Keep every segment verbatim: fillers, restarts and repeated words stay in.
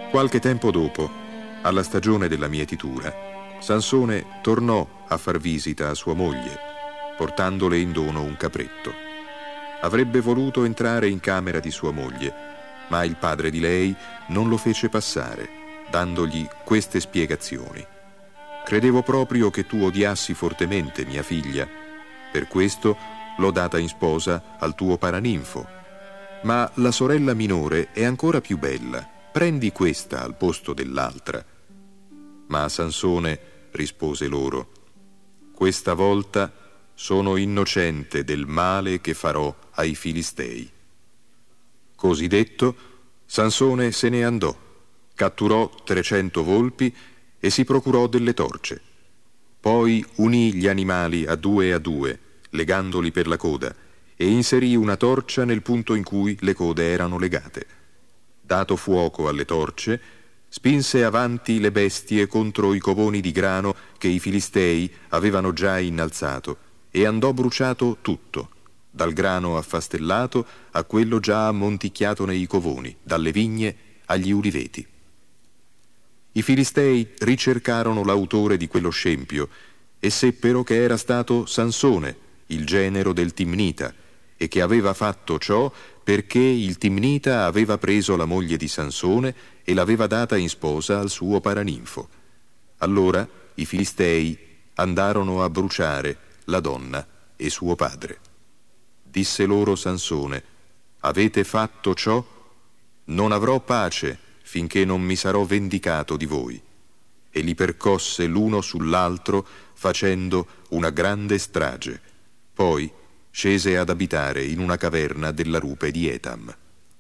Qualche tempo dopo, alla stagione della mietitura, Sansone tornò a far visita a sua moglie, portandole in dono un capretto. Avrebbe voluto entrare in camera di sua moglie, ma il padre di lei non lo fece passare, dandogli queste spiegazioni. Credevo proprio che tu odiassi fortemente mia figlia, per questo l'ho data in sposa al tuo paraninfo. Ma la sorella minore è ancora più bella, prendi questa al posto dell'altra. Ma Sansone rispose loro: questa volta sono innocente del male che farò ai Filistei. Così detto, Sansone se ne andò, catturò trecento volpi e si procurò delle torce. Poi unì gli animali a due a due, legandoli per la coda, e inserì una torcia nel punto in cui le code erano legate. Dato fuoco alle torce, spinse avanti le bestie contro i covoni di grano che i Filistei avevano già innalzato, e andò bruciato tutto, dal grano affastellato a quello già ammonticchiato nei covoni, dalle vigne agli uliveti. I Filistei ricercarono l'autore di quello scempio e seppero che era stato Sansone, il genero del Timnita, e che aveva fatto ciò perché il Timnita aveva preso la moglie di Sansone e l'aveva data in sposa al suo paraninfo. Allora i Filistei andarono a bruciare la donna e suo padre. Disse loro Sansone: avete fatto ciò? Non avrò pace finché non mi sarò vendicato di voi. E li percosse l'uno sull'altro facendo una grande strage. Poi scese ad abitare in una caverna della rupe di Etam.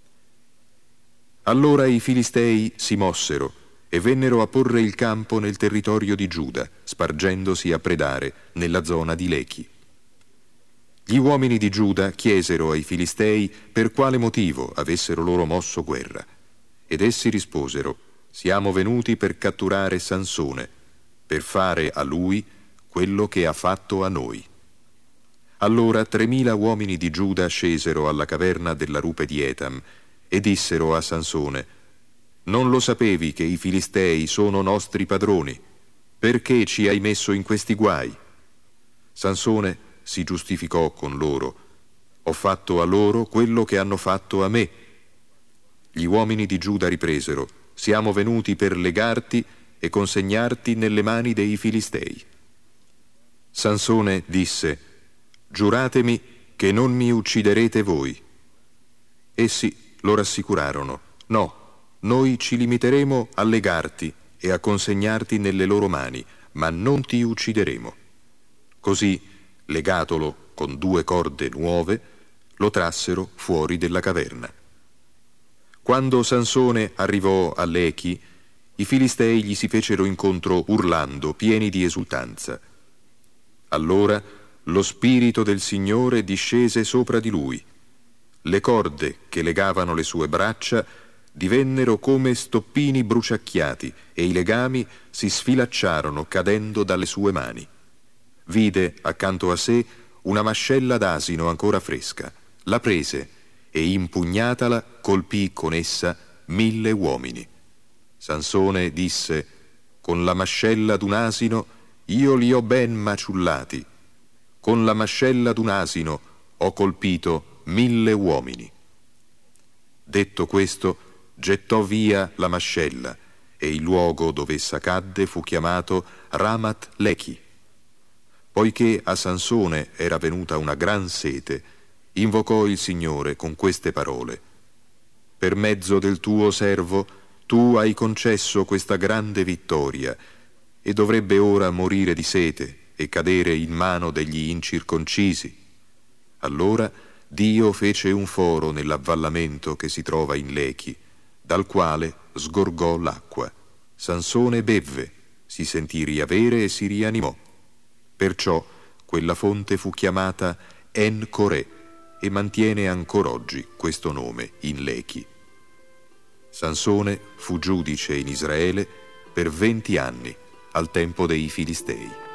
Allora i Filistei si mossero e vennero a porre il campo nel territorio di Giuda, spargendosi a predare nella zona di Lechi. Gli uomini di Giuda chiesero ai Filistei per quale motivo avessero loro mosso guerra, ed essi risposero: siamo venuti per catturare Sansone, per fare a lui quello che ha fatto a noi. Allora tremila uomini di Giuda scesero alla caverna della rupe di Etam e dissero a Sansone: non lo sapevi che i Filistei sono nostri padroni? Perché ci hai messo in questi guai? Sansone si giustificò con loro: ho fatto a loro quello che hanno fatto a me. Gli uomini di Giuda ripresero: siamo venuti per legarti e consegnarti nelle mani dei Filistei. Sansone disse: giuratemi che non mi ucciderete voi. Essi lo rassicurarono: no, noi ci limiteremo a legarti e a consegnarti nelle loro mani, ma non ti uccideremo. Così, legatolo con due corde nuove, lo trassero fuori della caverna. Quando Sansone arrivò a Lechi, i Filistei gli si fecero incontro urlando, pieni di esultanza. Allora lo spirito del Signore discese sopra di lui. Le corde che legavano le sue braccia divennero come stoppini bruciacchiati e i legami si sfilacciarono cadendo dalle sue mani. Vide accanto a sé una mascella d'asino ancora fresca, la prese e impugnatala colpì con essa mille uomini. Sansone disse: con la mascella d'un asino io li ho ben maciullati, con la mascella d'un asino ho colpito mille uomini. Detto questo, gettò via la mascella e il luogo dove essa cadde fu chiamato Ramat Lechi. Poiché a Sansone era venuta una gran sete, invocò il Signore con queste parole: per mezzo del tuo servo tu hai concesso questa grande vittoria, e dovrebbe ora morire di sete e cadere in mano degli incirconcisi. Allora Dio fece un foro nell'avvallamento che si trova in Lechi, dal quale sgorgò l'acqua. Sansone bevve, si sentì riavere e si rianimò. Perciò quella fonte fu chiamata En-Corè e mantiene ancor oggi questo nome in Lechi. Sansone fu giudice in Israele per venti anni al tempo dei Filistei.